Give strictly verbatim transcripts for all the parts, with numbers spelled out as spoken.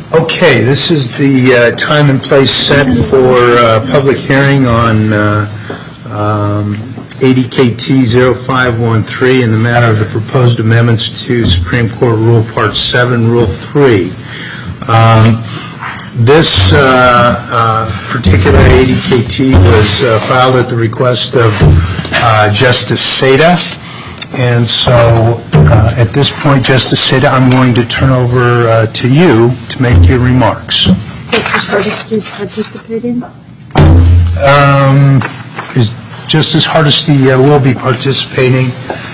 Okay, this is the uh, time and place set for uh, public hearing on uh, um, A D K T zero five one three in the matter of the proposed amendments to Supreme Court Rule Part seven, Rule three. Um, this uh, uh, particular A D K T was uh, filed at the request of uh, Justice Seda. And so, uh, at this point, Justice Seda, I'm going to turn over uh, to you to make your remarks. Justice Hardesty is participating? Um, is Justice Hardesty uh, will be participating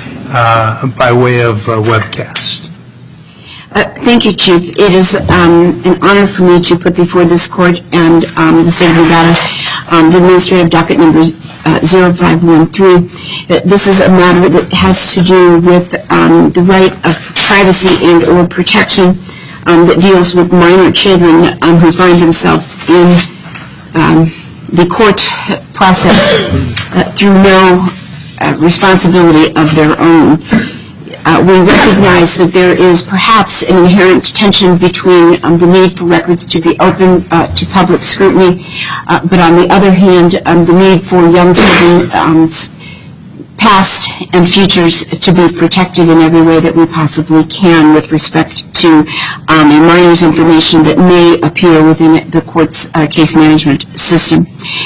uh, by way of uh, webcast. Uh, thank you, Chief. It is um, an honor for me to put before this court and um, the state of Nevada um, the administrative docket numbers uh, zero five one three. Uh, this is a matter that has to do with um, the right of privacy and or protection um, that deals with minor children um, who find themselves in um, the court process uh, through no uh, responsibility of their own. Uh, we recognize that there is perhaps an inherent tension between um, the need for records to be open uh, to public scrutiny, uh, but on the other hand, um, the need for young children's um, past and futures to be protected in every way that we possibly can with respect to um, a minor's information that may appear within the court's uh, case management system.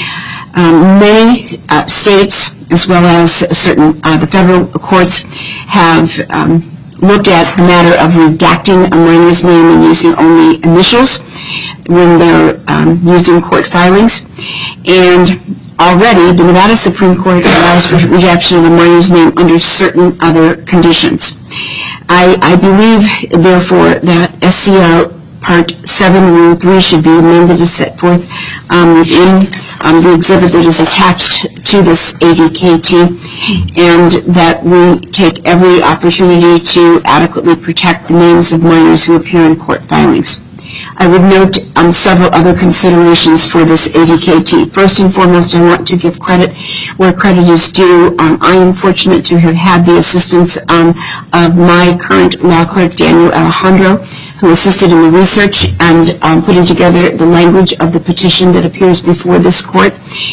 Um, many uh, states, as well as certain uh, the federal courts, have um, looked at the matter of redacting a minor's name and using only initials when they're um, used in court filings. And already, the Nevada Supreme Court allows for redaction of a minor's name under certain other conditions. I, I believe, therefore, that S C R Part seven, Rule three should be amended as set forth um, within um, the exhibit that is attached to this A D K T, and that we take every opportunity to adequately protect the names of minors who appear in court filings. I would note um, several other considerations for this A D K T. First and foremost, I want to give credit where credit is due. Um, I am fortunate to have had the assistance um, of my current law clerk, Daniel Alejandro, who assisted in the research and um, putting together the language of the petition that appears before this court.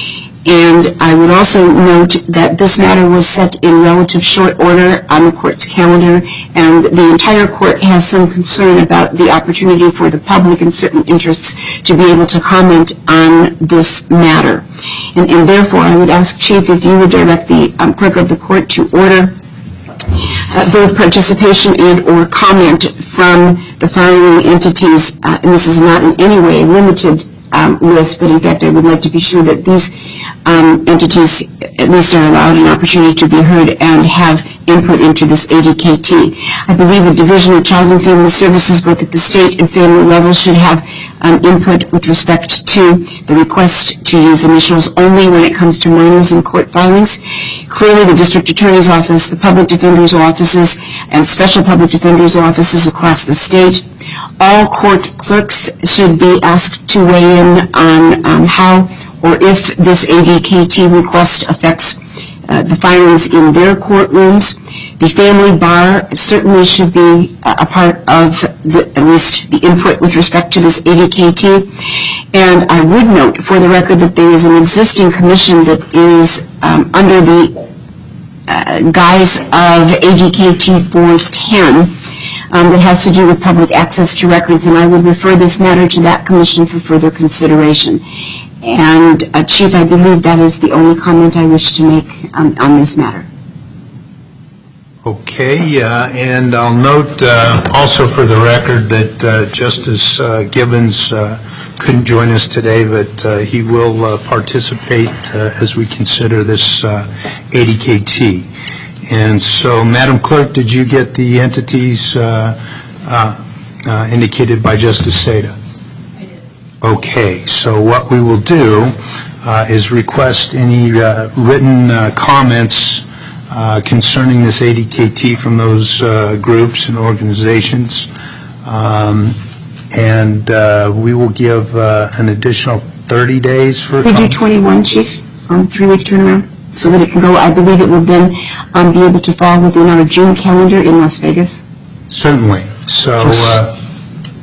And I would also note that this matter was set in relative short order on the court's calendar, and the entire court has some concern about the opportunity for the public and certain interests to be able to comment on this matter. And, and therefore, I would ask, Chief, if you would direct the um, clerk of the court to order Uh, both participation and or comment from the following entities, uh, and this is not in any way a limited um, list, but in fact I would like to be sure that these um, entities at least are allowed an opportunity to be heard and have input into this A D K T. I believe the Division of Child and Family Services, both at the state and family level, should have um, input with respect to the request to use initials only when it comes to minors in court filings. Clearly, the District Attorney's Office, the Public Defender's Offices, and Special Public Defender's Offices across the state. All court clerks should be asked to weigh in on um, how or if this A D K T request affects uh, the filings in their courtrooms. The family bar certainly should be uh, a part of the, at least the input with respect to this A D K T. And I would note for the record that there is an existing commission that is um, under the uh, guise of A D K T four ten um, that has to do with public access to records, and I would refer this matter to that commission for further consideration. And uh, Chief, I believe that is the only comment I wish to make um, on this matter. Okay, uh, and I'll note uh, also for the record that uh, Justice uh, Gibbons uh, couldn't join us today, but uh, he will uh, participate uh, as we consider this uh, A D K T. And so, Madam Clerk, did you get the entities uh, uh, uh, indicated by Justice Seda? I did. Okay, so what we will do uh, is request any uh, written uh, comments Uh, concerning this A D K T from those uh, groups and organizations, um, and uh, we will give uh, an additional thirty days for. We do twenty-one, Chief, on three-week turnaround, so that it can go. I believe it will then um, be able to fall within our June calendar in Las Vegas. Certainly. So. Uh,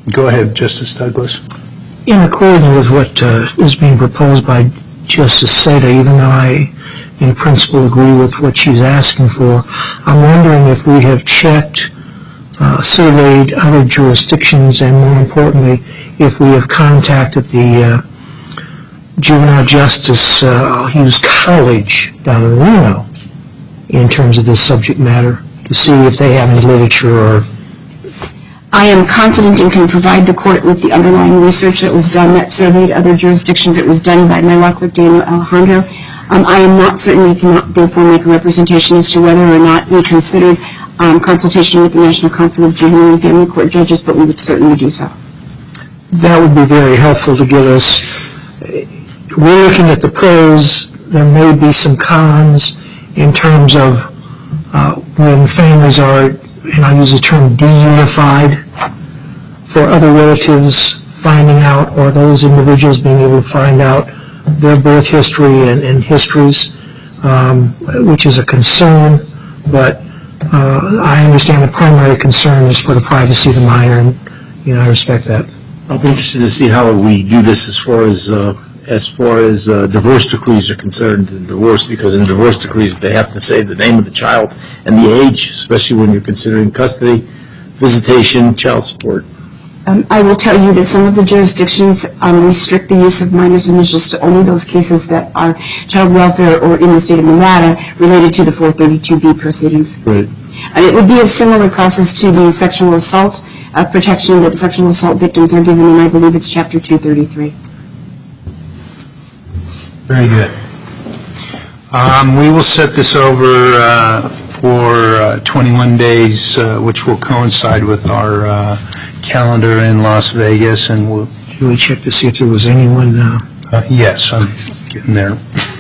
Go ahead, Justice Douglas. In accordance with what uh, is being proposed by Justice Seda, even though I in principle agree with what she's asking for, I'm wondering if we have checked, uh, surveyed other jurisdictions, and more importantly, if we have contacted the uh, Juvenile Justice, uh, I'll use College down in Reno, in terms of this subject matter, to see if they have any literature or... I am confident and can provide the court with the underlying research that was done that surveyed other jurisdictions. It was done by my law clerk, Daniel Alejandro. Um, I am not certain, we cannot therefore make a representation as to whether or not we considered um, consultation with the National Council of Juvenile and Family Court Judges, but we would certainly do so. That would be very helpful to give us. We're looking at the pros. There may be some cons in terms of uh, when families are, and I use the term de-unified, for other relatives finding out, or those individuals being able to find out their birth history and, and histories, um, which is a concern, but uh, I understand the primary concern is for the privacy of the minor, and you know, I respect that. I'll be interested to see how we do this as far as uh, as far as uh, divorce decrees are concerned in divorce, because in divorce decrees they have to say the name of the child and the age, especially when you're considering custody, visitation, child support. Um, I will tell you that some of the jurisdictions um, restrict the use of minors' initials to only those cases that are child welfare or in the state of Nevada related to the four thirty-two B proceedings. Right. And it would be a similar process to the sexual assault uh, protection that sexual assault victims are given, and I believe it's Chapter two thirty-three. Very good. Um, we will set this over uh, for uh, twenty-one days, uh, which will coincide with our uh, calendar in Las Vegas, and we'll... Should we check to see if there was anyone? Uh, Uh, yes, I'm getting there.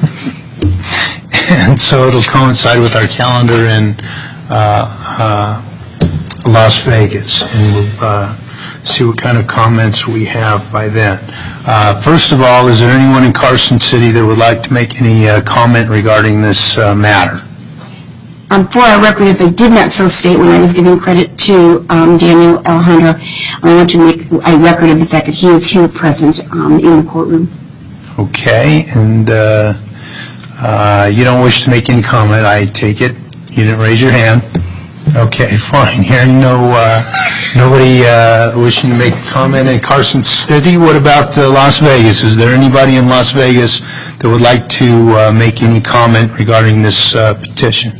And so it'll coincide with our calendar in uh, uh, Las Vegas, and we'll uh, see what kind of comments we have by then. Uh, first of all, is there anyone in Carson City that would like to make any uh, comment regarding this uh, matter? Um, for our record, if I did not so state when I was giving credit to um, Daniel Alejandro, I want to make a record of the fact that he is here present um, in the courtroom. Okay, and uh, uh, you don't wish to make any comment, I take it? You didn't raise your hand? Okay, fine. Hearing no, uh, nobody uh, wishing to make a comment in Carson City, what about uh, Las Vegas? Is there anybody in Las Vegas that would like to uh, make any comment regarding this uh, petition?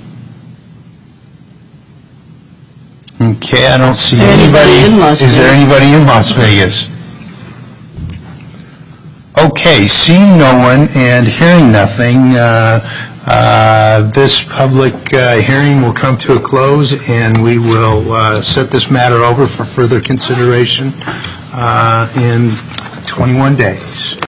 Okay, I don't see anybody. Anybody in Las Is there Vegas? anybody in Las Vegas? Okay, seeing no one and hearing nothing, uh, uh, this public uh, hearing will come to a close, and we will uh, set this matter over for further consideration uh, in twenty-one days.